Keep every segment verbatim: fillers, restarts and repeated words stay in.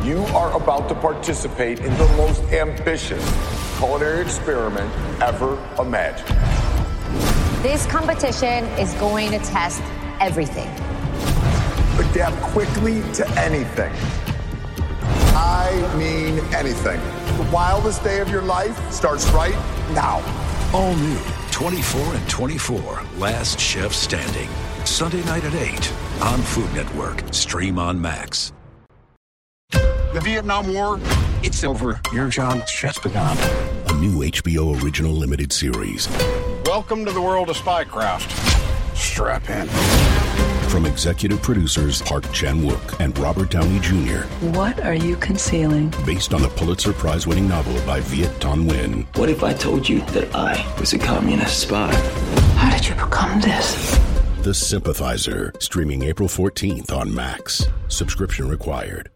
You are about to participate in the most ambitious culinary experiment ever imagined. This competition is going to test everything. Adapt quickly to anything. I mean anything. The wildest day of your life starts right now. All new, twenty-four and twenty-four, Last Chef Standing. Sunday night at eight on Food Network. Stream on Max. The Vietnam War, it's over. Your job's just begun. A new H B O original limited series. Welcome to the world of spycraft. Strap in. From executive producers Park Chan-wook and Robert Downey Junior What are you concealing? Based on the Pulitzer Prize-winning novel by Viet Thanh Nguyen. What if I told you that I was a communist spy? How did you become this? The Sympathizer, streaming April fourteenth on Max. Subscription required.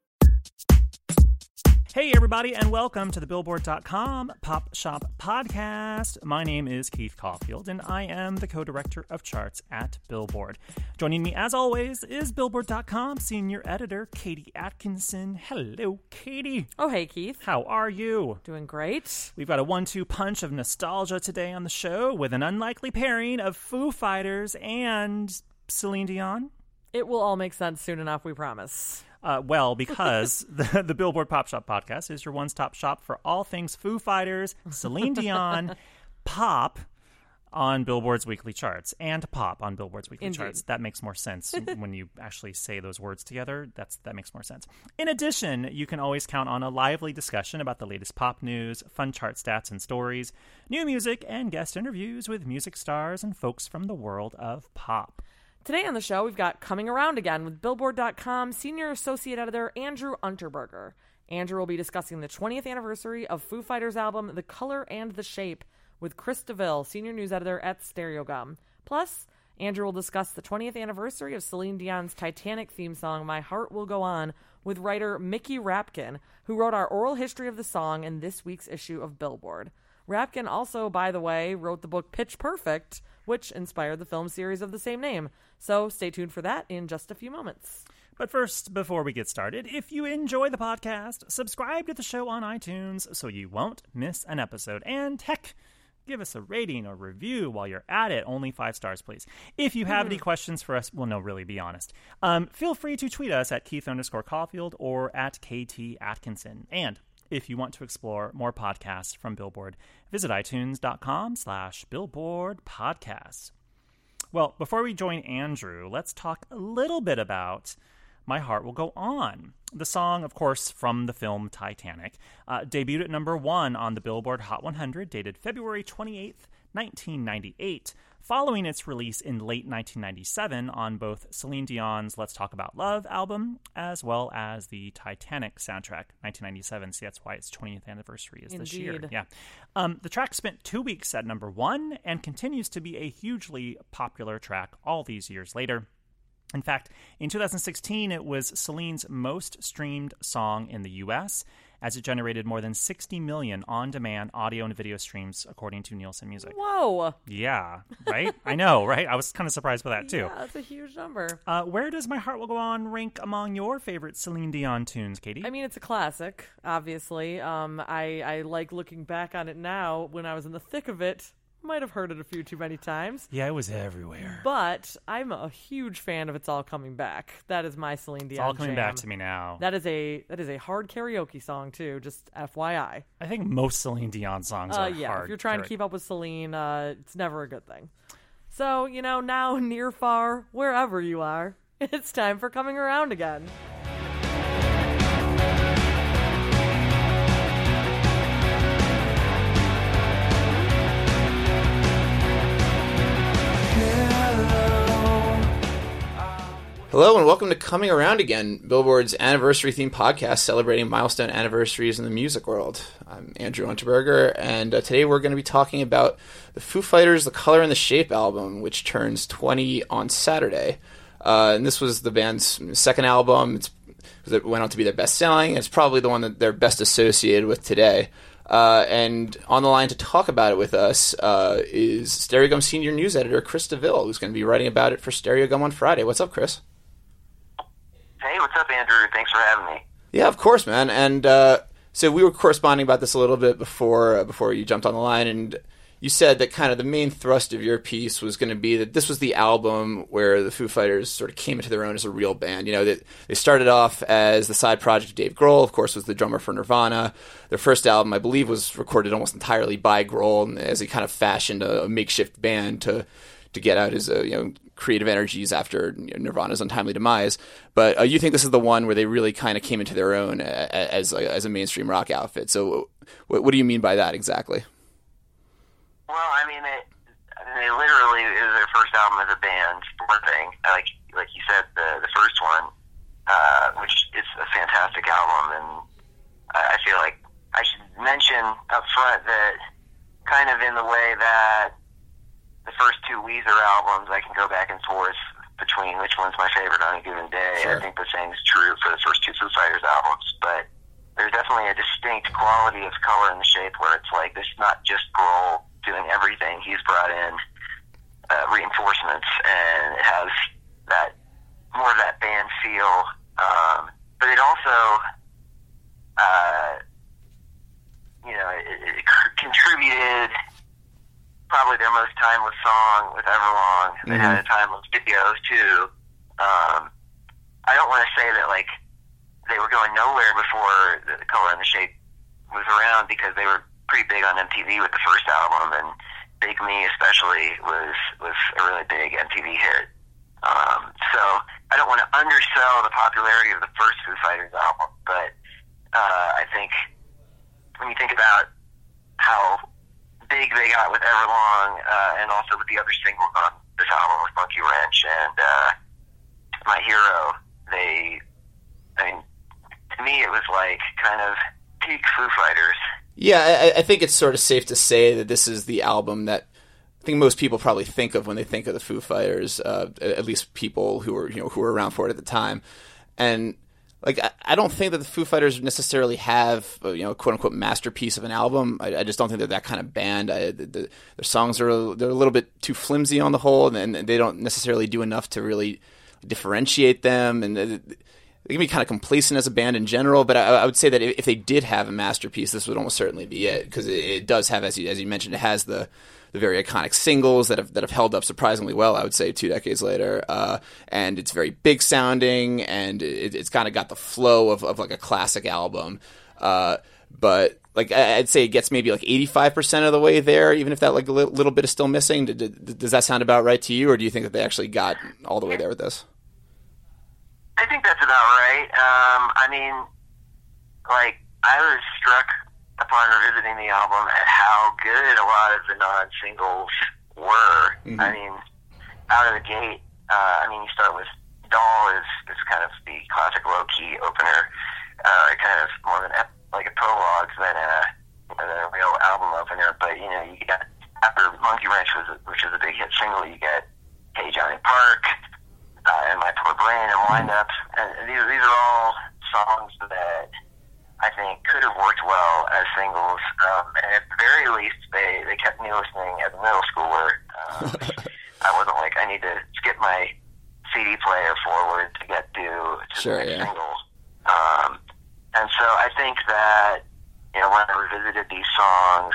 Hey everybody, and welcome to the Billboard dot com Pop Shop Podcast. My name is Keith Caulfield, and I am the co-director of charts at Billboard. Joining me, as always, is Billboard dot com senior editor Katie Atkinson. Hello, Katie. Oh, hey, Keith. How are you? Doing great. We've got a one two punch of nostalgia today on the show with an unlikely pairing of Foo Fighters and Celine Dion. It will all make sense soon enough, we promise. Uh, well, because the, the Billboard Pop Shop Podcast is your one-stop shop for all things Foo Fighters, Celine Dion, pop on Billboard's weekly charts, and pop on Billboard's weekly Indeed. charts. That makes more sense when you actually say those words together. That's That makes more sense. In addition, you can always count on a lively discussion about the latest pop news, fun chart stats and stories, new music, and guest interviews with music stars and folks from the world of pop. Today on the show, we've got Coming Around Again with Billboard dot com senior associate editor Andrew Unterberger. Andrew will be discussing the twentieth anniversary of Foo Fighters' album The Color and the Shape with Chris DeVille, senior news editor at Stereogum. Plus, Andrew will discuss the twentieth anniversary of Celine Dion's Titanic theme song My Heart Will Go On with writer Mickey Rapkin, who wrote our oral history of the song in this week's issue of Billboard. Rapkin also, by the way, wrote the book Pitch Perfect, which inspired the film series of the same name. So stay tuned for that in just a few moments. But first, before we get started, if you enjoy the podcast, subscribe to the show on iTunes so you won't miss an episode. And heck, give us a rating or review while you're at it. Only five stars, please. If you have mm. any questions for us, well, no, really, be honest. Um, feel free to tweet us at Keith underscore Caulfield or at K T Atkinson. And if you want to explore more podcasts from Billboard, visit itunes.com slash Billboard Podcasts. Well, before we join Andrew, let's talk a little bit about My Heart Will Go On. The song, of course, from the film Titanic, uh, debuted at number one on the Billboard Hot one hundred, dated February twenty-eighth, nineteen ninety-eight, following its release in late nineteen ninety-seven on both Celine Dion's Let's Talk About Love album, as well as the Titanic soundtrack, nineteen ninety-seven. See, that's why its twentieth anniversary is Indeed. this year. Yeah. Um, the track spent two weeks at number one and continues to be a hugely popular track all these years later. In fact, in two thousand sixteen, it was Celine's most streamed song in the U S, as it generated more than sixty million on-demand audio and video streams, according to Nielsen Music. Whoa! Yeah, right? I know, right? I was kind of surprised by that, too. Yeah, that's a huge number. Uh, where does My Heart Will Go On rank among your favorite Celine Dion tunes, Katie? I mean, it's a classic, obviously. Um, I, I like looking back on it now. When I was in the thick of it, might have heard it a few too many times. Yeah, it was everywhere. But I'm a huge fan of It's All Coming Back. That is my Celine Dion It's all coming jam. back to me now. That is a that is a hard karaoke song, too, just F Y I. I think most Celine Dion songs uh, are yeah, hard. If you're trying karaoke. to keep up with Celine, uh, it's never a good thing. So, you know, now, near, far, wherever you are, it's time for Coming Around Again. Hello and welcome to Coming Around Again, Billboard's anniversary-themed podcast celebrating milestone anniversaries in the music world. I'm Andrew Unterberger, and uh, today we're going to be talking about the Foo Fighters' The Color and the Shape album, which turns twenty on Saturday. Uh, and this was the band's second album. It's, it went on to be their best-selling. It's probably the one that they're best associated with today. Uh, and on the line to talk about it with us uh, is Stereogum senior news editor Chris DeVille, who's going to be writing about it for Stereogum on Friday. What's up, Chris? Hey, what's up, Andrew? Thanks for having me. Yeah, of course, man. And uh, so we were corresponding about this a little bit before uh, before you jumped on the line, and you said that kind of the main thrust of your piece was going to be that this was the album where the Foo Fighters sort of came into their own as a real band. You know, they, they started off as the side project of Dave Grohl, of course, was the drummer for Nirvana. Their first album, I believe, was recorded almost entirely by Grohl, as he kind of fashioned a, a makeshift band to to get out his uh, you know creative energies after you know, Nirvana's untimely demise. But uh, you think this is the one where they really kind of came into their own as a, as a mainstream rock outfit. So what, what do you mean by that exactly? Well, I mean, it, they literally, it was their first album as a band, for one thing. Like like you said, the the first one, uh, which is a fantastic album, and I feel like I should mention up front that kind of in the way that the first two Weezer albums, I can go back and forth between which one's my favorite on a given day. Sure. I think the same is true for the first two Foo Fighters albums, but there's definitely a distinct quality of color and the shape where it's like, this is not just Grohl doing everything. He's brought in uh, reinforcements, and it has that more of that band feel. Um, but it also, uh, you know, it, it contributed probably their most timeless song with Everlong. They mm-hmm. had a timeless videos too. Um, I don't want to say that like they were going nowhere before the color and the shape was around, because they were pretty big on M T V with the first album, and Big Me especially was was a really big M T V hit. Um, so I don't want to undersell the popularity of the first Foo Fighters album, but uh, I think when you think about how big they got with Everlong, uh, and also with the other singles on this album with Monkey Wrench and uh, My Hero, they, I mean, to me it was like kind of peak Foo Fighters. Yeah, I, I think it's sort of safe to say that this is the album that I think most people probably think of when they think of the Foo Fighters, uh, at least people who were you know who were around for it at the time. And like, I, I don't think that the Foo Fighters necessarily have uh, you know quote unquote masterpiece of an album. I, I just don't think they're that kind of band. I, the, the, their songs are they're a little bit too flimsy on the whole, and, and they don't necessarily do enough to really differentiate them. And they, they can be kind of complacent as a band in general, but I, I would say that if they did have a masterpiece, this would almost certainly be it, because it, it does have, as you as you mentioned, it has the the very iconic singles that have that have held up surprisingly well, I would say, two decades later, uh, and it's very big sounding, and it, it's kind of got the flow of, of like a classic album, uh, but like I'd say it gets maybe like eighty-five percent of the way there, even if that like a little, little bit is still missing. Did, did, does that sound about right to you, or do you think that they actually got all the way there with this? I think that's about right. Um, I mean, like, I was struck upon revisiting the album at how good a lot of the non-singles were. Mm-hmm. I mean, out of the gate, uh, I mean, you start with Doll is, is kind of the classic low-key opener, uh, kind of more than ep- like a prologue than a, than a real album opener. But, you know, you get, after Monkey Wrench, was a, which was a big hit single, you get Hey Johnny Park, Uh, and My Poor Brain, and Wind Up. And these, these are all songs that I think could have worked well as singles. Um, and at the very least, they, they kept me listening as a middle schooler. Um, I wasn't like, I need to skip my C D player forward to get to, to sure, the next yeah. single. Um, and so I think that, you know, when I revisited these songs,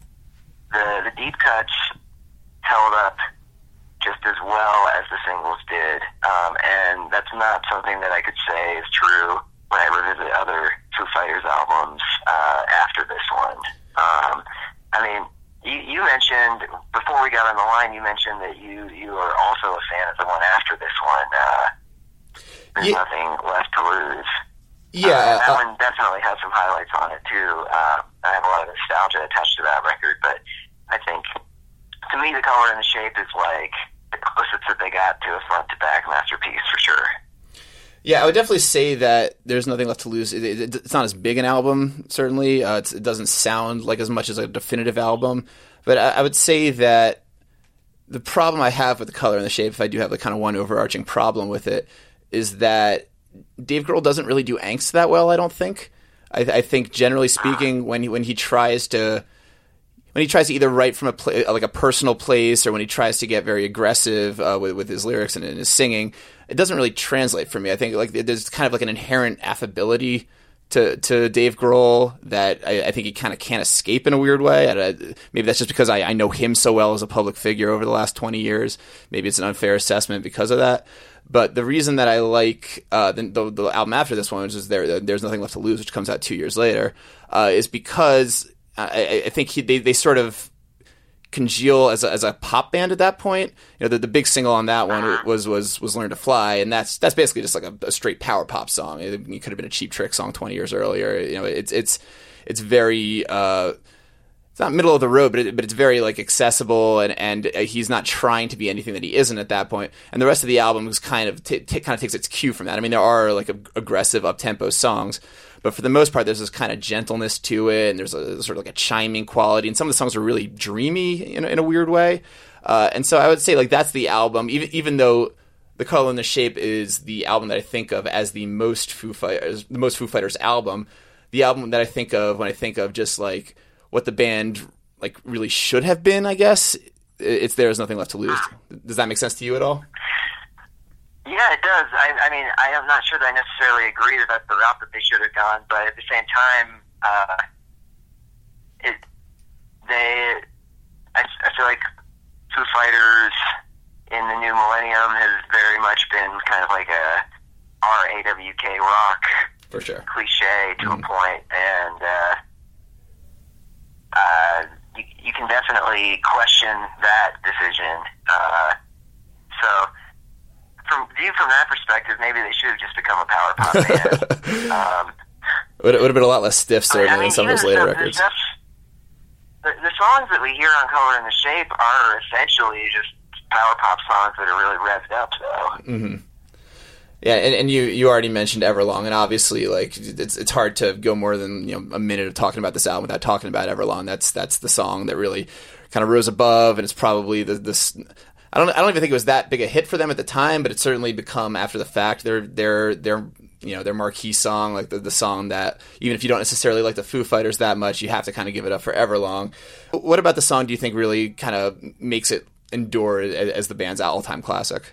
the, the deep cuts held up just as well as the singles did, um, and that's not something that I could say is true when I revisit other Foo Fighters albums uh, after this one. Um, I mean, you, you mentioned, before we got on the line, you mentioned that you, you are also a fan of the one after this one, uh, There's yeah. Nothing Left to Lose. Yeah. Uh, that uh, one definitely has some highlights on it, too. Uh, I have a lot of nostalgia attached to that record, but I think, to me, the color and the shape is like the closest that they got to a front-to-back masterpiece, for sure. Yeah, I would definitely say that There's Nothing Left to Lose. It, it, it's not as big an album, certainly. Uh, it's, it doesn't sound like as much as a definitive album. But I, I would say that the problem I have with the color and the shape, if I do have the kind of one overarching problem with it, is that Dave Grohl doesn't really do angst that well, I don't think. I, I think, generally speaking, when he, when he tries to... When he tries to either write from a pla- like a personal place, or when he tries to get very aggressive uh, with, with his lyrics and, and his singing, it doesn't really translate for me. I think like there's kind of like an inherent affability to to Dave Grohl that I, I think he kind of can't escape in a weird way. And I, maybe that's just because I, I know him so well as a public figure over the last twenty years. Maybe it's an unfair assessment because of that. But the reason that I like uh, the, the, the album after this one, which is there, There's Nothing Left to Lose, which comes out two years later, uh, is because I, I think he, they, they sort of congeal as a, as a pop band at that point. You know, the, the big single on that one was was was Learn to Fly, and that's that's basically just like a, a straight power pop song. It, it could have been a Cheap Trick song twenty years earlier. You know, it's it's it's very. Uh, It's not middle of the road, but it, but it's very like accessible, and and he's not trying to be anything that he isn't at that point. And the rest of the album is kind of t- t- kind of takes its cue from that. I mean, there are like a, aggressive up tempo songs, but for the most part, there's this kind of gentleness to it, and there's a sort of like a chiming quality. And some of the songs are really dreamy in a, in a weird way. Uh, and so I would say like that's the album, even even though The Color and the Shape is the album that I think of as the most Foo Fighters, the most Foo Fighters album. The album that I think of when I think of just like what the band like really should have been, I guess, it's There's Nothing Left to Lose. Does that make sense to you at all? Yeah, it does. I, I mean, I am not sure that I necessarily agree that that's the route that they should have gone, but at the same time, uh, it they I, I feel like Foo Fighters in the new millennium has very much been kind of like a R A W K rock for sure cliche to mm-hmm. a point, and uh, Uh, you, you can definitely question that decision. Uh, so, from viewed from that perspective, maybe they should have just become a power pop band. um, it would, it would have been a lot less stiff, certainly, I mean, than some of those later the, records. The, the songs that we hear on Color and the Shape are essentially just power pop songs that are really revved up, though. Mm-hmm. Yeah, and, and you, you already mentioned Everlong, and obviously, like it's it's hard to go more than you know a minute of talking about this album without talking about Everlong. That's that's the song that really kind of rose above, and it's probably the this. I don't I don't even think it was that big a hit for them at the time, but it's certainly become after the fact their their their you know their marquee song, like the the song that even if you don't necessarily like the Foo Fighters that much, you have to kind of give it up for Everlong. What about the song do you think really kind of makes it endure as, as the band's all-time classic?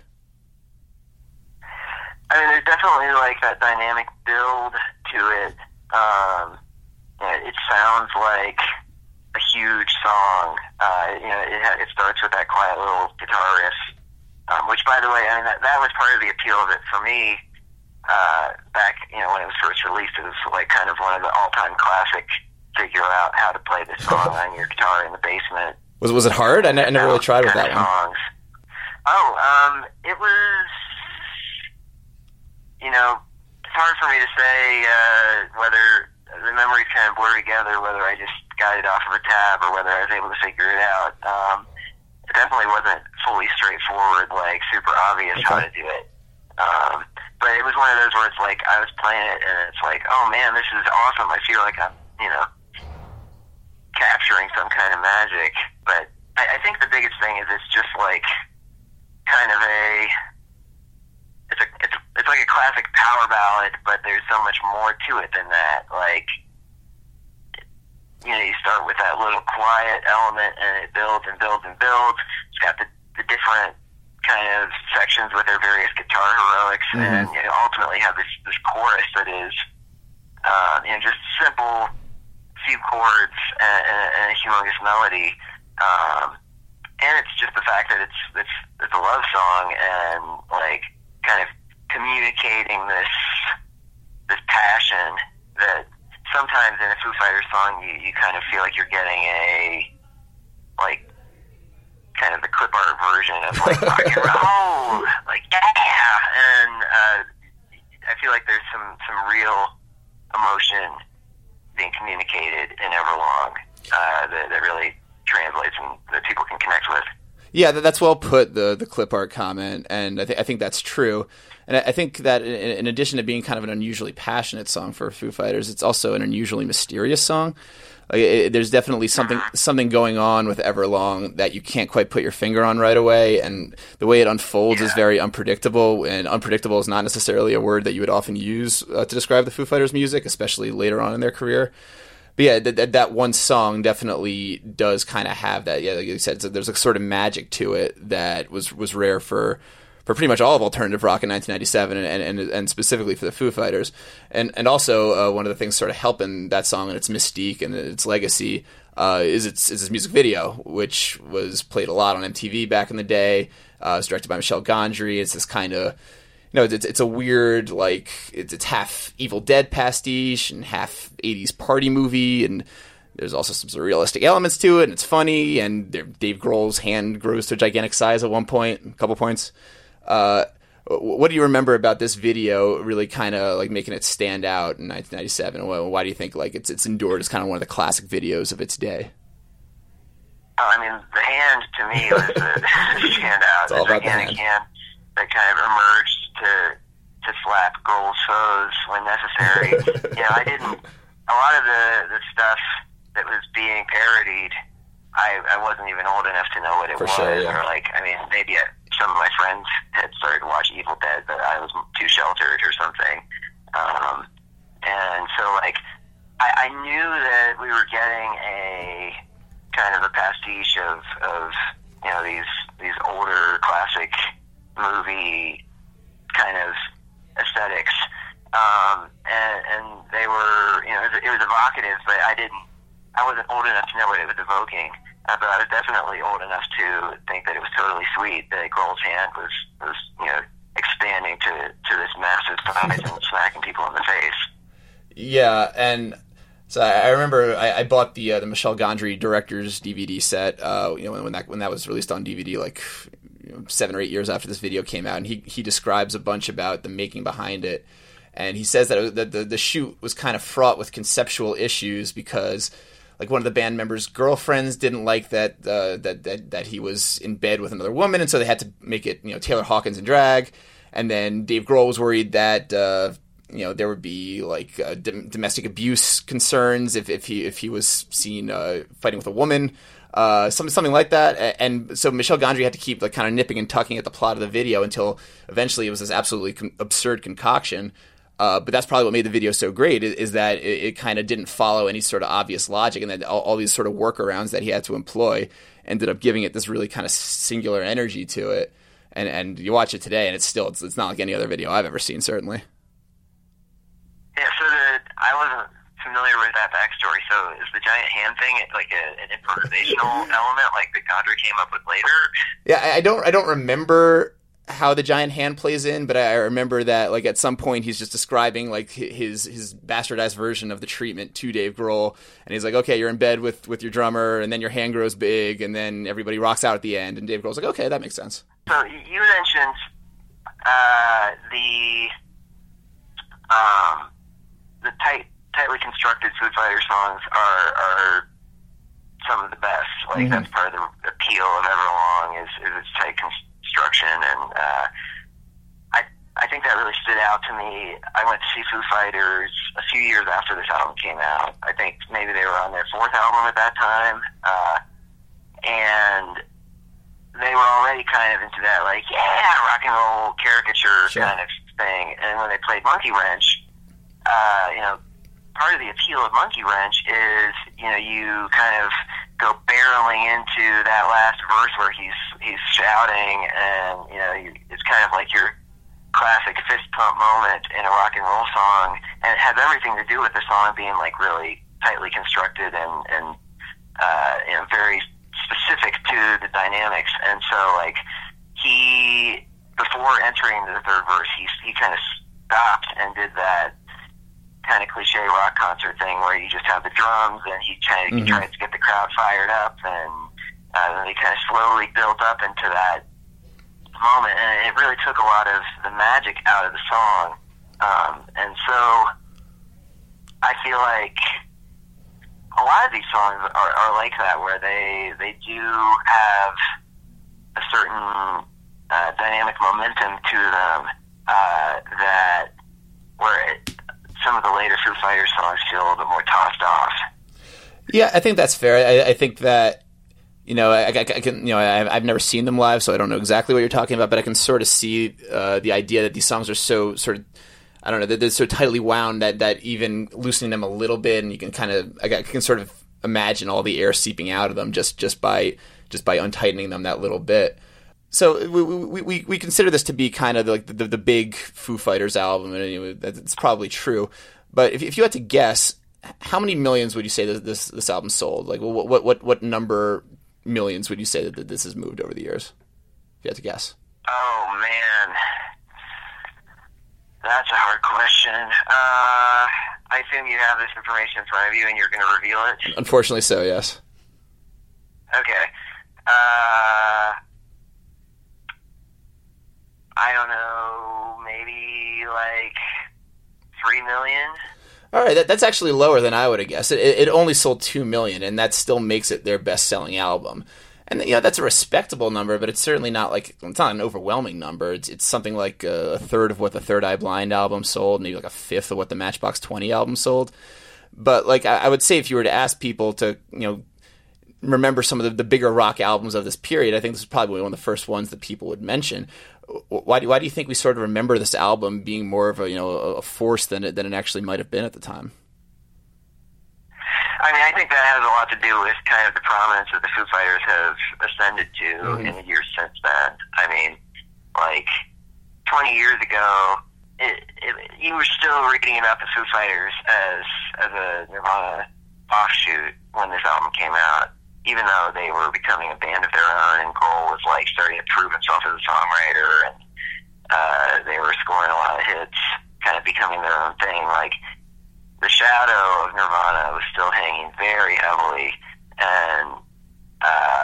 I mean, there's definitely like that dynamic build to it. Um, it sounds like a huge song. Uh, you know, it, it starts with that quiet little guitar riff, um, which, by the way, I mean that, that was part of the appeal of it for me. Uh, back, you know, when it was first released, it was like kind of one of the all-time classic. Figure out how to play this song on your guitar in the basement. Was was it hard? I, ne- I never really tried with that one. Songs. Oh, um, it was. You know, it's hard for me to say uh, whether the memories kind of blur together, whether I just got it off of a tab or whether I was able to figure it out. Um, it definitely wasn't fully straightforward, like super obvious okay. how to do it. Um, but it was one of those where it's like I was playing it and it's like, oh man, this is awesome. I feel like I'm, you know, capturing some kind of magic. But I, I think the biggest thing is it's just like kind of a It's a it's it's like a classic power ballad, but there's so much more to it than that. Like, you know, you start with that little quiet element, and it builds and builds and builds. It's got the, the different kind of sections with their various guitar heroics, mm-hmm. and you know, ultimately have this this chorus that is, uh, you know, just simple few chords and, and, and a humongous melody. Um, and it's just the fact that it's it's it's a love song and like. Kind of communicating this this passion that sometimes in a Foo Fighters song you, you kind of feel like you're getting a like kind of the clip art version of like rock and roll, like yeah, and uh, I feel like there's some some real emotion being communicated in Everlong uh, that, that really translates and that people can connect with. Yeah, that's well put, the the clip art comment, and I, th- I think that's true. And I think that in, in addition to being kind of an unusually passionate song for Foo Fighters, it's also an unusually mysterious song. Like, it, there's definitely something something going on with Everlong that you can't quite put your finger on right away, and the way it unfolds yeah. is very unpredictable, and unpredictable is not necessarily a word that you would often use uh, to describe the Foo Fighters' music, especially later on in their career. But yeah, that, that one song definitely does kind of have that. Yeah, like you said, so there's a sort of magic to it that was was rare for for pretty much all of alternative rock in nineteen ninety-seven, and and, and specifically for the Foo Fighters. And and also uh, one of the things sort of helping that song and its mystique and its legacy uh, is its is its music video, which was played a lot on M T V back in the day. Uh, it's directed by Michel Gondry. It's this kind of, you know, it's it's a weird, like, it's, it's half Evil Dead pastiche and half eighties party movie, and there's also some surrealistic elements to it, and it's funny, and Dave Grohl's hand grows to a gigantic size at one point, a couple points. Uh, what do you remember about this video really kind of like making it stand out in nineteen ninety-seven? Why do you think like it's it's endured as kind of one of the classic videos of its day? Oh, I mean, the hand to me was the standout. It's all the about the hand. hand that kind of emerged to to slap Grohl's foes when necessary. You know, I didn't. A lot of the the stuff that was being parodied, I, I wasn't even old enough to know what it For was. sure, yeah. Or like, I mean, maybe I, some of my friends had started to watch Evil Dead, but I was too sheltered or something. Um, and so, like, I, I knew that we were getting a kind of a pastiche of, of you know, these these older classic movie kind of aesthetics. Um, and, and they were, you know, it was, it was evocative, but I didn't. I wasn't old enough to know what it was evoking, uh, but I was definitely old enough to think that it was totally sweet that Grohl's hand was, was you know, expanding to, to this massive size and smacking people in the face. Yeah, and so I remember I, I bought the uh, the Michel Gondry director's D V D set. Uh, you know, when, when that when that was released on D V D, like you know, seven or eight years after this video came out, and he he describes a bunch about the making behind it, and he says that, it, that the the shoot was kind of fraught with conceptual issues because, like, one of the band members' girlfriends didn't like that, uh, that that that he was in bed with another woman, and so they had to make it, you know, Taylor Hawkins in drag. And then Dave Grohl was worried that, uh, you know, there would be like uh, dom- domestic abuse concerns if, if he if he was seen uh, fighting with a woman, uh, something something like that. And so Michel Gondry had to keep like kind of nipping and tucking at the plot of the video until eventually it was this absolutely con- absurd concoction. Uh, but that's probably what made the video so great, is, is that it, it kind of didn't follow any sort of obvious logic, and that all, all these sort of workarounds that he had to employ ended up giving it this really kind of singular energy to it. And and you watch it today, and it's still it's, it's not like any other video I've ever seen, certainly. Yeah, so the, I wasn't familiar with that backstory. So is the giant hand thing like a, an improvisational element, like that Gondry came up with later? Yeah, I, I don't I don't remember how the giant hand plays in, but I remember that like at some point he's just describing like his his bastardized version of the treatment to Dave Grohl, and he's like, okay, you're in bed with, with your drummer, and then your hand grows big, and then everybody rocks out at the end, and Dave Grohl's like, okay, that makes sense. So you mentioned uh, the um, the tight tightly constructed Foo Fighters songs are are some of the best. Like mm-hmm. that's part of the appeal of Everlong is is its tight construction. Construction and uh, I I think that really stood out to me. I went to see Foo Fighters a few years after this album came out. I think maybe they were on their fourth album at that time, uh, and they were already kind of into that like yeah rock and roll caricature sure. kind of thing. And when they played Monkey Wrench, uh, you know, part of the appeal of Monkey Wrench is you know you kind of go barreling into that last verse where he's he's shouting, and you know you, it's kind of like your classic fist pump moment in a rock and roll song, and it has everything to do with the song being like really tightly constructed and and uh, you know very specific to the dynamics. And so like he before entering the third verse, he he kind of stopped and did that kind of cliche rock concert thing where you just have the drums and he, kind of, mm-hmm. he tries to get the crowd fired up, and uh, then they kind of slowly built up into that moment, and it really took a lot of the magic out of the song. Um, and so I feel like a lot of these songs are, are like that, where they they do have a certain uh, dynamic momentum to them uh, that where it some of the later Foo Fighters songs feel a little bit more tossed off. Yeah, I think that's fair. I, I think that, you know, I, I, I can, you know, I've, I've never seen them live, so I don't know exactly what you're talking about, but I can sort of see uh, the idea that these songs are so sort of, I don't know, they're, they're so tightly wound that, that even loosening them a little bit, and you can kind of, I can sort of imagine all the air seeping out of them just, just by just by untightening them that little bit. So we, we we we consider this to be kind of like the the big Foo Fighters album, and anyway, that's probably true. But if if you had to guess, how many millions would you say that this this album sold? Like, what what what what number millions would you say that this has moved over the years? If you had to guess. Oh man, that's a hard question. Uh, I assume you have this information in front of you, and you're going to reveal it. Unfortunately, so yes. Okay. Uh. I don't know, maybe like three million. All right, that, that's actually lower than I would have guessed. It, it only sold two million, and that still makes it their best-selling album. And you know that's a respectable number, but it's certainly not like it's not an overwhelming number. It's it's something like a, a third of what the Third Eye Blind album sold, maybe like a fifth of what the Matchbox twenty album sold. But like I, I would say, if you were to ask people to you know remember some of the, the bigger rock albums of this period, I think this is probably one of the first ones that people would mention. Why do why do you think we sort of remember this album being more of a you know a force than it than it actually might have been at the time? I mean, I think that has a lot to do with kind of the prominence that the Foo Fighters have ascended to mm-hmm. in the years since then. I mean, like twenty years ago, it, it, you were still reading about the Foo Fighters as as a Nirvana offshoot when this album came out. Even though they were becoming a band of their own, and Grohl was like starting to prove himself as a songwriter, and uh, they were scoring a lot of hits, kind of becoming their own thing. Like the shadow of Nirvana was still hanging very heavily, and uh,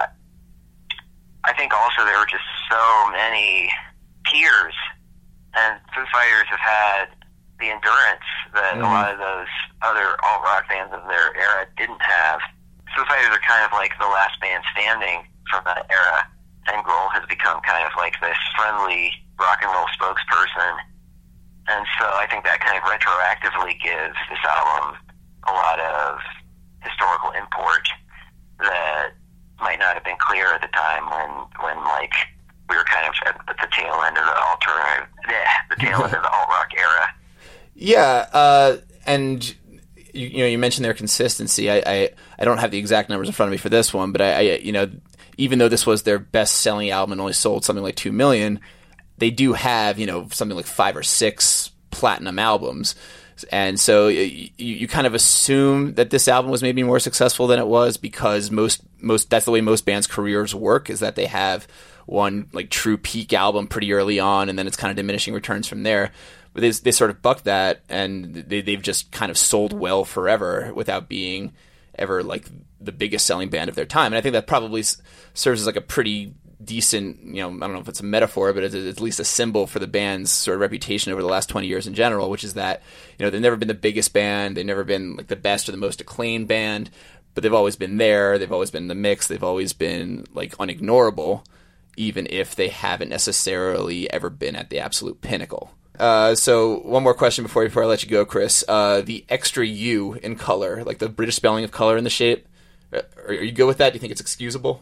I think also there were just so many peers, and Foo Fighters have had the endurance that mm-hmm. a lot of those other alt rock bands of their era didn't have. Foo Fighters are kind of like the last band standing from that era, and Grohl has become kind of like this friendly rock and roll spokesperson. And so I think that kind of retroactively gives this album a lot of historical import that might not have been clear at the time when, when like, we were kind of at, at the tail end of the alternative, yeah, the tail end of the alt rock era. Yeah, uh, and... You, you know, you mentioned their consistency. I, I, I don't have the exact numbers in front of me for this one, but I, I, you know, even though this was their best-selling album and only sold something like two million, they do have, you know, something like five or six platinum albums, and so you, you kind of assume that this album was maybe more successful than it was because most most that's the way most bands' careers work, is that they have one like true peak album pretty early on, and then it's kind of diminishing returns from there. But they, they sort of bucked that, and they, they've just kind of sold well forever without being ever like the biggest selling band of their time. And I think that probably s- serves as like a pretty decent, you know, I don't know if it's a metaphor, but it's at least a symbol for the band's sort of reputation over the last twenty years in general, which is that, you know, they've never been the biggest band, they've never been like the best or the most acclaimed band, but they've always been there, they've always been in the mix, they've always been like unignorable, even if they haven't necessarily ever been at the absolute pinnacle. Uh, so one more question before before I let you go, Chris. Uh, the extra U in color, like the British spelling of color in the shape, are, are you good with that? Do you think it's excusable?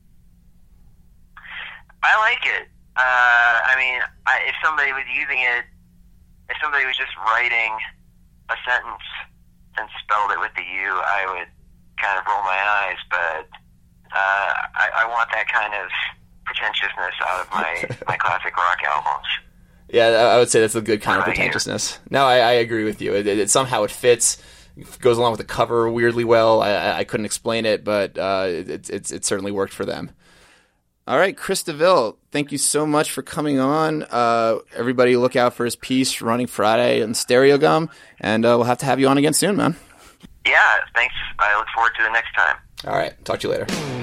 I like it. Uh, I mean, I, if somebody was using it, if somebody was just writing a sentence and spelled it with the U, I would kind of roll my eyes. But uh, I, I want that kind of pretentiousness out of my, my classic rock albums. Yeah, I would say that's a good kind of pretentiousness. No, I, I agree with you. It, it, somehow it fits, it goes along with the cover weirdly well. I, I couldn't explain it, but uh, it, it, it certainly worked for them. All right, Chris DeVille, thank you so much for coming on. Uh, everybody look out for his piece, Running Friday on Stereogum, and uh, we'll have to have you on again soon, man. Yeah, thanks. I look forward to the next time. All right, talk to you later.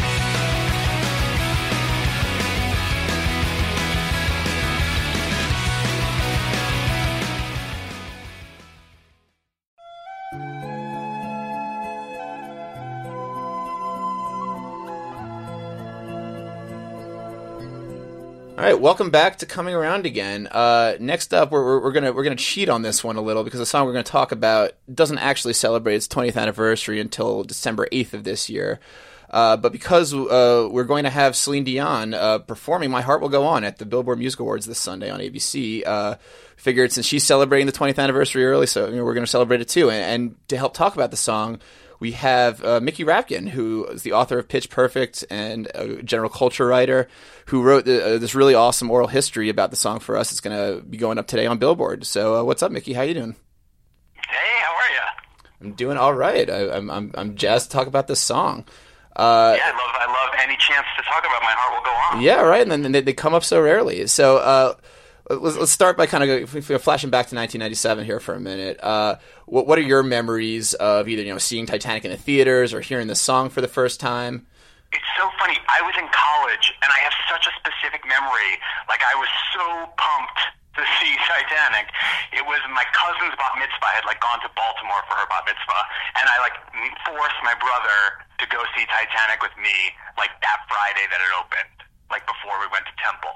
All right, welcome back to Coming Around Again. Uh, next up, we're, we're, we're gonna we're gonna cheat on this one a little because the song we're gonna talk about doesn't actually celebrate its twentieth anniversary until December eighth of this year. Uh, but because uh, we're going to have Celine Dion uh, performing "My Heart Will Go On" at the Billboard Music Awards this Sunday on A B C, uh, figured since she's celebrating the twentieth anniversary early, so you know, we're going to celebrate it too. And, and to help talk about the song, we have uh, Mickey Rapkin, who is the author of Pitch Perfect and a general culture writer, who wrote the, uh, this really awesome oral history about the song for us. It's going to be going up today on Billboard. So uh, what's up, Mickey? How you doing? Hey, how are you? I'm doing all right. I, I'm I'm I'm jazzed to talk about this song. Uh, yeah, I love I love any chance to talk about My Heart Will Go On. Yeah, right. And then they, they come up so rarely. So uh, let's, let's start by kind of flashing back to nineteen ninety-seven here for a minute. Uh, what what are your memories of either you know seeing Titanic in the theaters or hearing the song for the first time? It's so funny. I was in college, and I have such a specific memory. Like, I was so pumped to see Titanic. It was my cousin's bat mitzvah. I had like gone to Baltimore for her bat mitzvah, and I like forced my brother to go see Titanic with me like that Friday that it opened, like before we went to Temple.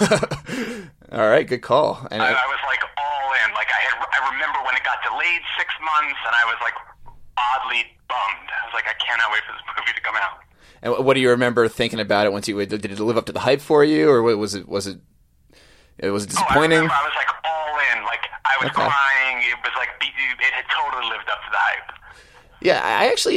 All right, good call. And I, I was like all in. Like I had, I remember when it got delayed six months, and I was like oddly bummed. I was like, I cannot wait for this movie to come out. And what do you remember thinking about it once you did it live up to the hype for you, or was it was it? It was disappointing. Oh, I, I was like all in. Like I was okay. crying. It was like it had totally lived up to the hype. Yeah, I actually,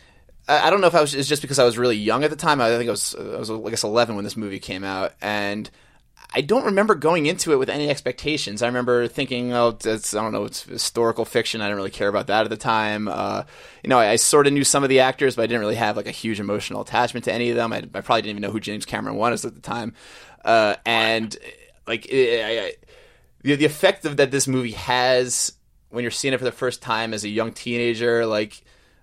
I don't know if I was. It's just because I was really young at the time. I think I was, I was, I guess, eleven when this movie came out, and I don't remember going into it with any expectations. I remember thinking, oh, it's I don't know, it's historical fiction. I didn't really care about that at the time. Uh, you know, I, I sort of knew some of the actors, but I didn't really have like a huge emotional attachment to any of them. I, I probably didn't even know who James Cameron was at the time, uh, and. Like it, I, I, the the effect of that this movie has when you're seeing it for the first time as a young teenager, like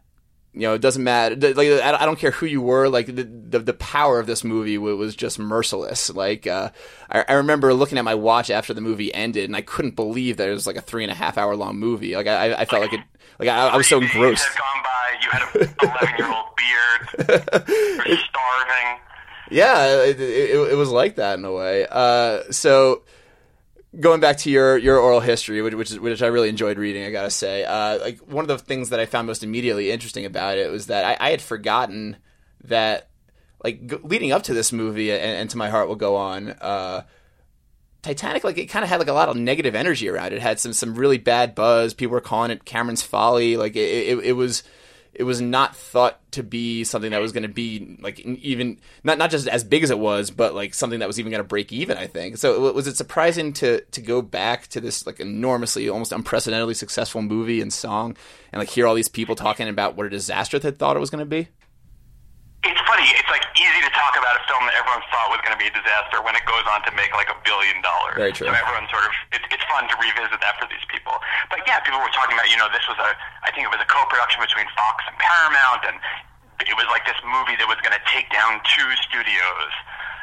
you know, it doesn't matter. Like I don't care who you were. Like the the, the power of this movie was just merciless. Like uh, I, I remember looking at my watch after the movie ended, and I couldn't believe that it was like a three and a half hour long movie. Like I, I felt like it. Like I, I was so engrossed. Had gone by. You had an eleven year old beard. You're starving. Yeah, it, it, it was like that in a way. Uh, so going back to your, your oral history, which, which is which I really enjoyed reading, I gotta say. Uh, like one of the things that I found most immediately interesting about it was that I, I had forgotten that, like g- leading up to this movie and, and to My Heart Will Go On, uh, Titanic, like it kind of had like a lot of negative energy around it. It had some some really bad buzz. People were calling it Cameron's folly. Like it, it, it was. It was not thought to be something that was going to be like even not not just as big as it was, but like something that was even going to break even. I think so. Was it surprising to to go back to this like enormously, almost unprecedentedly successful movie and song, and like hear all these people talking about what a disaster they thought it was going to be? It's funny. It's like easy to talk about a film that everyone thought was going to be a disaster when it goes on to make like a billion dollars. Very true. So everyone sort of, it, it's fun to revisit that for these people. But yeah, people were talking about, you know, this was a, I think it was a co-production between Fox and Paramount, and it was like this movie that was going to take down two studios.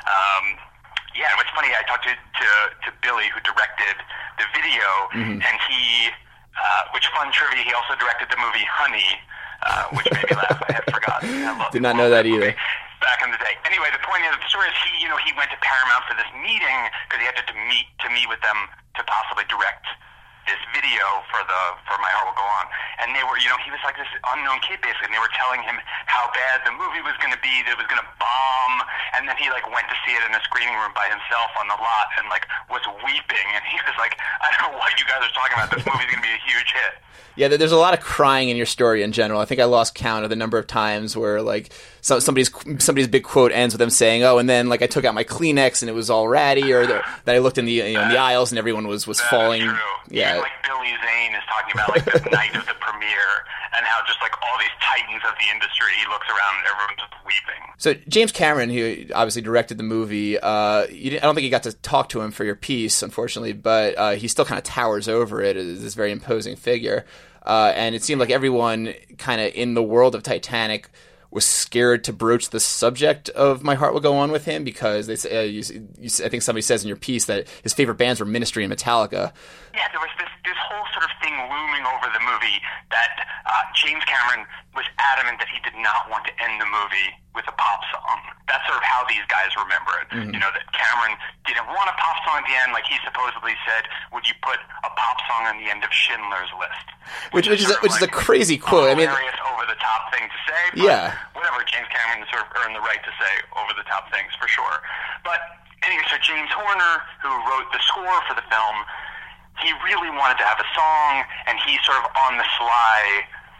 Um, yeah, it was funny. I talked to, to, to Billy, who directed the video, mm-hmm. and he, uh, which fun trivia, he also directed the movie Honey, Uh, which made me laugh. I had forgotten. I Did not know that either. Back in the day. Anyway, the point of the story is he, you know, he went to Paramount for this meeting because he had to, to meet to meet with them to possibly direct this video for the for My Heart Will Go On. And they were, you know, he was like this unknown kid basically, and they were telling him how bad the movie was going to be, that it was going to bomb. And then he like went to see it in a screening room by himself on the lot and like was weeping. And he was like, I don't know what you guys are talking about. This movie's going to be a huge hit. Yeah, there's a lot of crying in your story in general. I think I lost count of the number of times where like so, somebody's somebody's big quote ends with them saying, "Oh," and then like I took out my Kleenex and it was all ratty, or the, that I looked in the you know in the aisles and everyone was was that falling. Is true. Yeah, even, like Billy Zane is talking about like the night of the premiere and how just like all these titans of the industry, he looks around and everyone's just weeping. So James Cameron, who obviously directed the movie, uh, you didn't, I don't think you got to talk to him for your piece, unfortunately, but uh, he still kind of towers over it as this very imposing figure. Uh, and it seemed like everyone kind of in the world of Titanic was scared to broach the subject of My Heart Will Go On with him because they say, uh, you, you, I think somebody says in your piece that his favorite bands were Ministry and Metallica. Yeah, there was this, this whole sort of thing looming over the movie that uh, James Cameron was adamant that he did not want to end the movie with a pop song. That's sort of how these guys remember it. Mm-hmm. You know, that Cameron didn't want a pop song at the end, like he supposedly said, would you put a pop song on the end of Schindler's List? Which, which, is, a, which like is a crazy quote. I mean, over-the-top thing to say, but yeah. whatever, James Cameron sort of earned the right to say over-the-top things, for sure. But anyway, so James Horner, who wrote the score for the film, he really wanted to have a song, and he sort of on the sly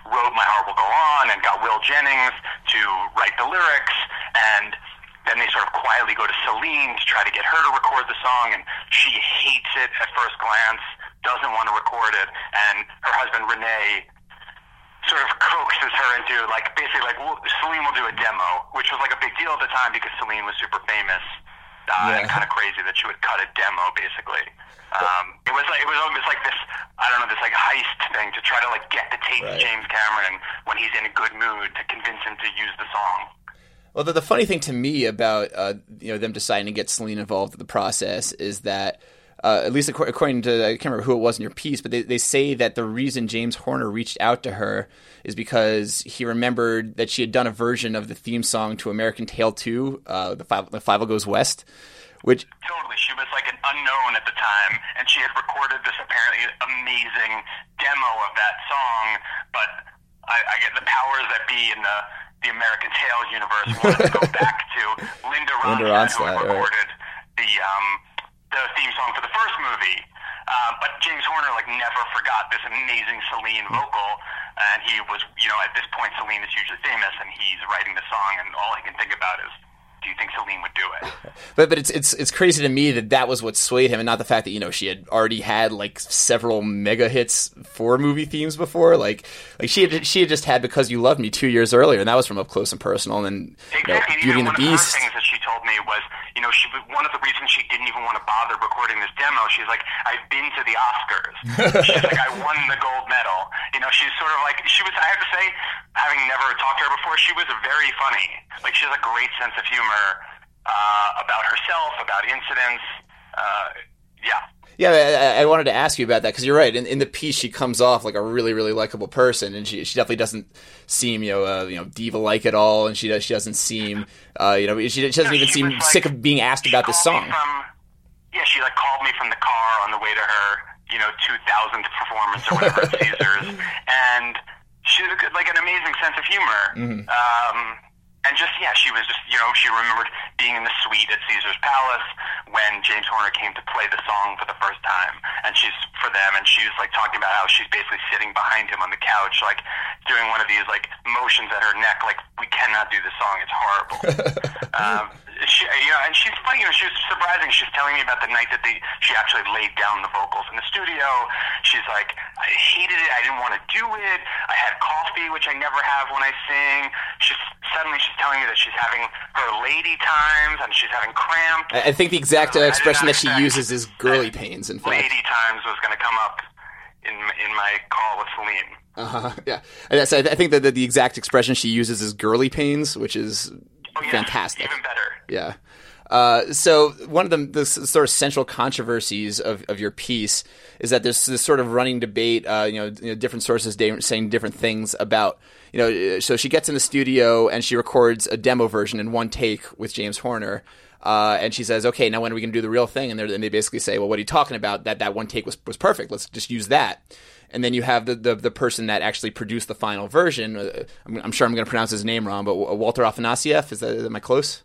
wrote My Heart Will Go On and got Will Jennings to write the lyrics, and then they sort of quietly go to Celine to try to get her to record the song, and she hates it at first glance, doesn't want to record it, and her husband Renee sort of coaxes her into, like, basically like, well, Celine will do a demo, which was like a big deal at the time because Celine was super famous. Uh, Yeah. and kind of crazy that she would cut a demo, basically. Um, it was like it was almost like this, I don't know, this like heist thing to try to like get the tape Right. to James Cameron when he's in a good mood to convince him to use the song. Well, the, the funny thing to me about uh, you know them deciding to get Celine involved in the process is that, uh, at least ac- according to, I can't remember who it was in your piece, but they, they say that the reason James Horner reached out to her is because he remembered that she had done a version of the theme song to American Tail two, uh, the Five the Five Goes West, which Totally, she was like an unknown at the time, and she had recorded this apparently amazing demo of that song, but I, I get the powers that be in the, the American Tail universe wanted to go back to Linda Linda Ronstadt, who had Ronstadt, right. recorded the um, the theme song for the first movie. Uh, but James Horner like never forgot this amazing Celine vocal, and he was, you know, at this point Celine is hugely famous, and he's writing the song, and all he can think about is, do you think Celine would do it? But but it's it's it's crazy to me that that was what swayed him, and not the fact that, you know, she had already had like several mega hits for movie themes before. Like like she had she had just had Because You Loved Me two years earlier, and that was from Up Close and Personal. And then, you know, Exactly. Beauty and Even the one of Beast. her things that she told me was, you know, she one of the reasons she didn't even want to bother recording this demo. She's like, I've been to the Oscars. She's like, I won the gold medal. You know, she's sort of like, she was. I have to say, having never talked to her before, she was very funny. Like, she has a great sense of humor. Uh, about herself, about incidents, uh, yeah. Yeah, I, I wanted to ask you about that because you're right. In, in the piece, she comes off like a really, really likable person, and she she definitely doesn't seem you know uh, you know diva-like at all, and she does she doesn't seem uh, you know she, she doesn't No, even she seem was, like, sick of being asked about this called song. me From, yeah, she like called me from the car on the way to her, you know, two thousandth performance or whatever at Caesars, and she had a good, like an amazing sense of humor. Mm-hmm. Um, And just, yeah, she was just, you know, she remembered being in the suite at Caesar's Palace when James Horner came to play the song for the first time. And she's, for them, and she was, like, talking about how she's basically sitting behind him on the couch, like, doing one of these, like, motions at her neck, like, we cannot do this song, it's horrible. um, she, you know, and she's funny, you know, she was surprising. She's telling me about the night that they, she actually laid down the vocals in the studio. She's like, I hated it, I didn't want to do it, I had coffee, which I never have when I sing. She's, suddenly she's telling me that she's having her lady times, and she's having cramps. I, I think the exact uh, expression that she uses is girly that pains, in fact. Lady times was going to come up in in my call with Celine. Uh-huh, yeah. And that's, I think that the, the exact expression she uses is girly pains, which is Oh, yeah, fantastic. even better. Yeah. Uh, so one of the, the s- sort of central controversies of, of your piece is that there's this sort of running debate, uh, you, know, you know, different sources da- saying different things about, you know, so she gets in the studio and she records a demo version in one take with James Horner. Uh, and she says, okay, now when are we going to do the real thing? And, and they basically say, well, what are you talking about? That that one take was, was perfect. Let's just use that. And then you have the, the, the person that actually produced the final version. Uh, I'm, I'm sure I'm going to pronounce his name wrong, but Walter Afanasieff, is that, am I close?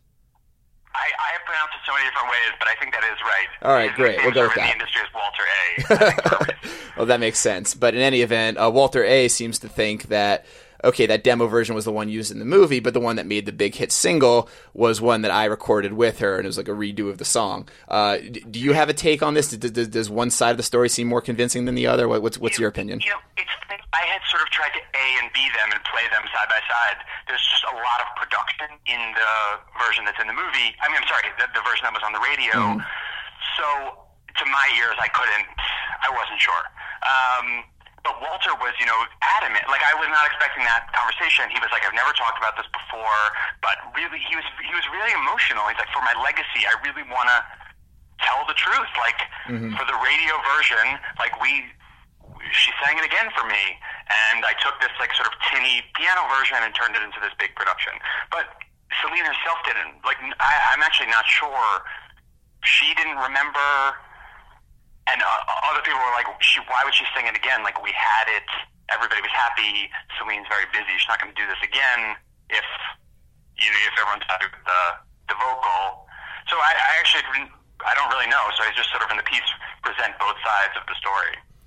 I, I have pronounced it so many different ways, but I think that is right. All right, His great. nickname We'll go with in that. the industry is Walter A. I think for a reason. Well, that makes sense. But in any event, uh, Walter A. seems to think that, okay, that demo version was the one used in the movie, but the one that made the big hit single was one that I recorded with her, and it was like a redo of the song. Uh, d- do you have a take on this? Does, does, does one side of the story seem more convincing than the other? What, what's what's you, your opinion? You know, it's, I had sort of tried to A and B them and play them side by side. There's just a lot of production in the version that's in the movie. I mean, I'm sorry, the, the version that was on the radio. Mm-hmm. So, to my ears, I couldn't, I wasn't sure. Um, but Walter was, you know, adamant. Like, I was not expecting that conversation. He was like, I've never talked about this before, but really, he was he was really emotional. He's like, for my legacy, I really want to tell the truth. Like, Mm-hmm. for the radio version, like, we, she sang it again for me, and I took this, like, sort of tinny piano version and turned it into this big production. But Celine herself didn't. Like, I, I'm actually not sure. She didn't remember, and uh, other people were like, "She, why would she sing it again? Like, we had it, everybody was happy, Celine's very busy, she's not going to do this again if, you know, if everyone's happy with the, the vocal." So I, I actually didn't, I don't really know, so I just sort of in the piece present both sides of the story.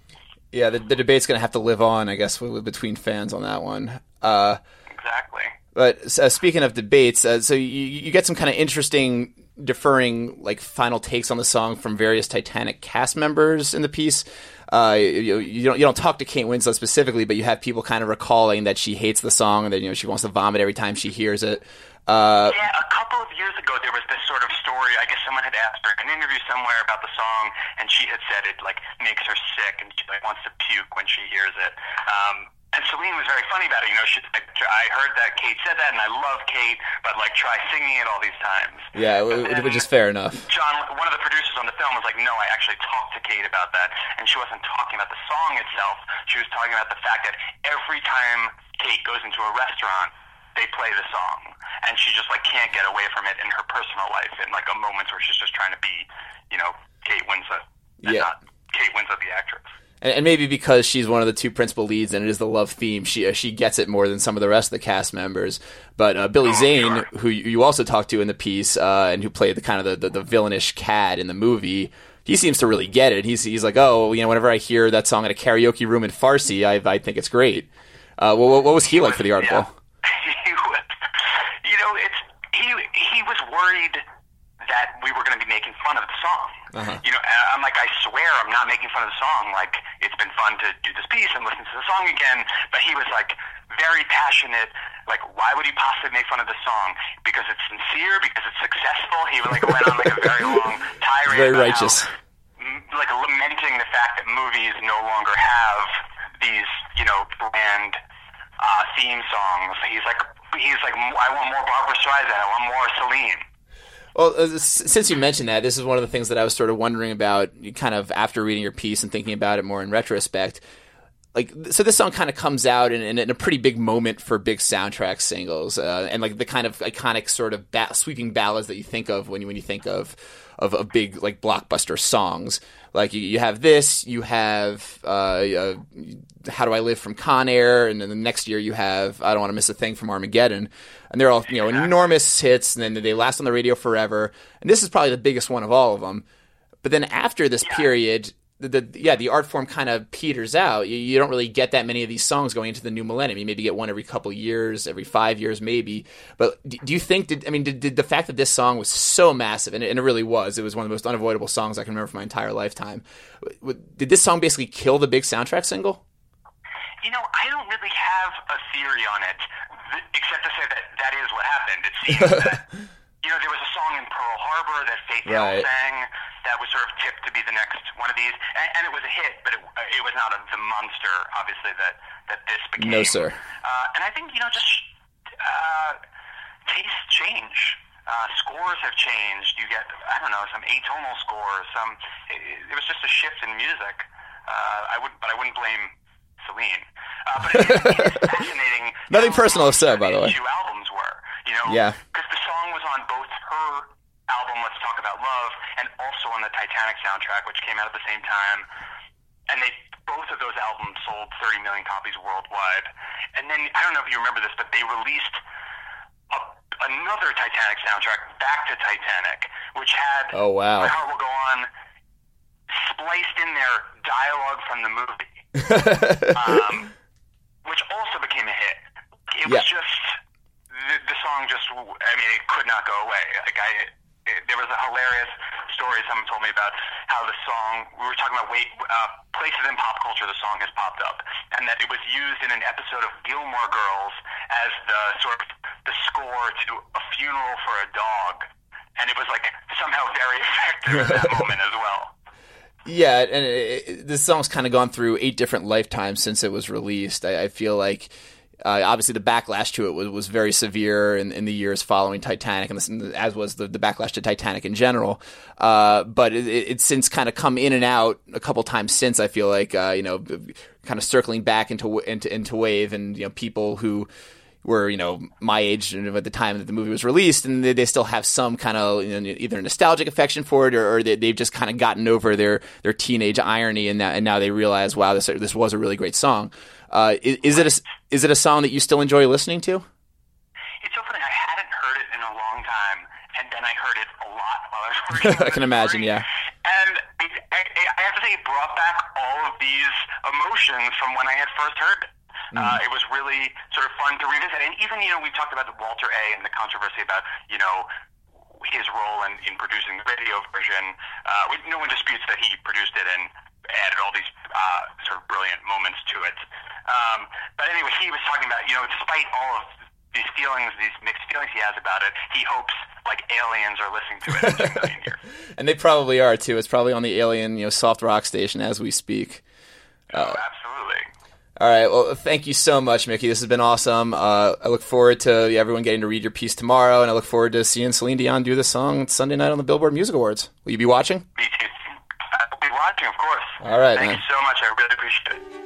Yeah, the, the debate's going to have to live on, I guess, with, with, between fans on that one. Uh, exactly. But uh, speaking of debates, uh, so you, you get some kind of interesting differing like final takes on the song from various Titanic cast members in the piece. Uh, you, you don't you don't talk to Kate Winslet specifically, but you have people kind of recalling that she hates the song and that you know she wants to vomit every time she hears it. Uh, yeah, a couple of years ago there was this sort of story. I guess someone had asked her in an interview somewhere about the song, and she had said it like makes her sick and she like wants to puke when she hears it. Um, And Celine was very funny about it. You know, she's like, I heard that Kate said that, and I love Kate, but like, try singing it all these times. Yeah, then, which is fair enough. John, one of the producers on the film, was like, no, I actually talked to Kate about that, and she wasn't talking about the song itself. She was talking about the fact that every time Kate goes into a restaurant, they play the song, and she just like can't get away from it in her personal life, in like a moments where she's just trying to be, you know, Kate Winslet, and yeah. not Kate Winslet, the actress. And maybe because she's one of the two principal leads and it is the love theme, she uh, she gets it more than some of the rest of the cast members. But uh, Billy oh, Zane, sure. who you also talked to in the piece, uh, and who played the kind of the, the, the villainish cad in the movie, he seems to really get it. He's he's like, oh, you know, whenever I hear that song at a karaoke room in Farsi, I I think it's great. Uh, well, what was he, he like was, for the article? Yeah. He was, you know, it's he he was worried that we were going to be making fun of the song. Uh-huh. You know, I'm like, I swear I'm not making fun of the song. Like, it's been fun to do this piece and listen to the song again. But he was like very passionate. Like, why would he possibly make fun of the song? Because it's sincere, because it's successful. He like went on like a very long tirade. Very about righteous. How, like lamenting the fact that movies no longer have these, you know, brand uh, theme songs. He's like, he's like, I want more Barbra Streisand. I want more Celine. Well, uh, since you mentioned that, this is one of the things that I was sort of wondering about kind of after reading your piece and thinking about it more in retrospect. Like, so this song kind of comes out in, in, in a pretty big moment for big soundtrack singles, uh, and like the kind of iconic sort of ba- sweeping ballads that you think of when you when you think of of, of big like blockbuster songs. Like you, you have this, you have uh, uh, How Do I Live from Con Air, and then the next year you have I Don't Want to Miss a Thing from Armageddon, and they're all you know enormous hits, and then they last on the radio forever. And this is probably the biggest one of all of them. But then after this yeah. period. The, the yeah the art form kind of peters out. You, you don't really get that many of these songs going into the new millennium. You maybe get one every couple years, every five years maybe. But do, do you think? Did, I mean, did, did the fact that this song was so massive, and it, and it really was, it was one of the most unavoidable songs I can remember for my entire lifetime. Did this song basically kill the big soundtrack single? You know, I don't really have a theory on it, except to say that that is what happened. It seems that you know there was a song in Pearl Harbor that Faith Hill right. sang that was sort of tipped to be the next one of these, and, and it was a hit, but it, it was not a, the monster, obviously, that, that this became. No, sir. Uh, and I think, you know, just uh, tastes change. Uh, scores have changed. You get, I don't know, some atonal scores. Some. It, it was just a shift in music. Uh, I would, but I wouldn't blame Celine. Uh, but it is, it is fascinating. Nothing personal said, by the way. Two albums were, you know, yeah, because the song was on both her album Let's Talk About Love and also on the Titanic soundtrack, which came out at the same time, and they both of those albums sold thirty million copies worldwide. And then I don't know if you remember this, but they released a, another Titanic soundtrack, Back to Titanic, which had oh wow My Heart Will Go On spliced in there dialogue from the movie, um, which also became a hit. It was yeah. just the, the song just I mean it could not go away. Like I It, there was a hilarious story someone told me about how the song, we were talking about wait, uh, places in pop culture the song has popped up, and that it was used in an episode of Gilmore Girls as the sort of the score to A Funeral for a Dog, and it was like somehow very effective at that moment as well. Yeah, and it, it, this song's kind of gone through eight different lifetimes since it was released. I, I feel like Uh, obviously, the backlash to it was, was very severe in, in the years following Titanic, and this, as was the, the backlash to Titanic in general. Uh, but it, it, it's since kind of come in and out a couple times since. I feel like uh, you know, kind of circling back into into into wave, and you know, people who were you know my age at the time that the movie was released, and they, they still have some kind of you know, either nostalgic affection for it, or, or they, they've just kind of gotten over their their teenage irony, and now, and now they realize, wow, this this was a really great song. Uh, is, is it a is it a song that you still enjoy listening to? It's so funny. I hadn't heard it in a long time, and then I heard it a lot while I was working. I can imagine, story. yeah. And I, I, I have to say, it brought back all of these emotions from when I had first heard it. Mm. Uh, it was really sort of fun to revisit. And even, you know, we talked about the Walter A. and the controversy about, you know, his role in, in producing the radio version. Uh, we, no one disputes that he produced it and added all these uh, sort of brilliant moments to it. Um, but anyway, he was talking about, you know, despite all of these feelings, these mixed feelings he has about it, he hopes like aliens are listening to it in two million years. And they probably are too. It's probably on the alien, you know, soft rock station as we speak. Oh, uh, absolutely. All right. Well, thank you so much, Mickey. This has been awesome. Uh, I look forward to everyone getting to read your piece tomorrow, and I look forward to seeing Celine Dion do the song Sunday night on the Billboard Music Awards. Will you be watching? Me too. I'll be watching, of course. All right, Thank man. you so much. I really appreciate it.